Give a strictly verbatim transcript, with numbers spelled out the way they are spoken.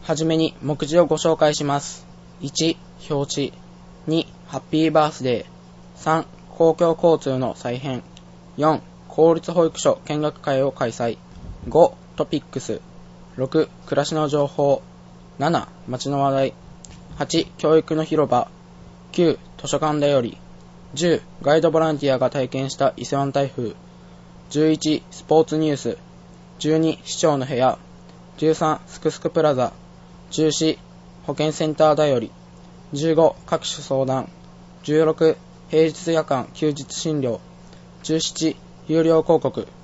はじめに目次をご紹介します。いち、表紙。に、ハッピーバースデー。さん、公共交通の再編。よん、公立保育所見学会を開催。ご、トピックス。ろく、暮らしの情報。なな、街の話題。はち、教育の広場。きゅう、図書館だより。じゅう、ガイドボランティアが体験した伊勢湾台風。じゅういち、スポーツニュース。じゅうに、市長の部屋。じゅうさん、すくすくプラザ。じゅうよん、保健センターだより。じゅうご、各種相談。じゅうろく、平日夜間休日診療。じゅうなな、有料広告。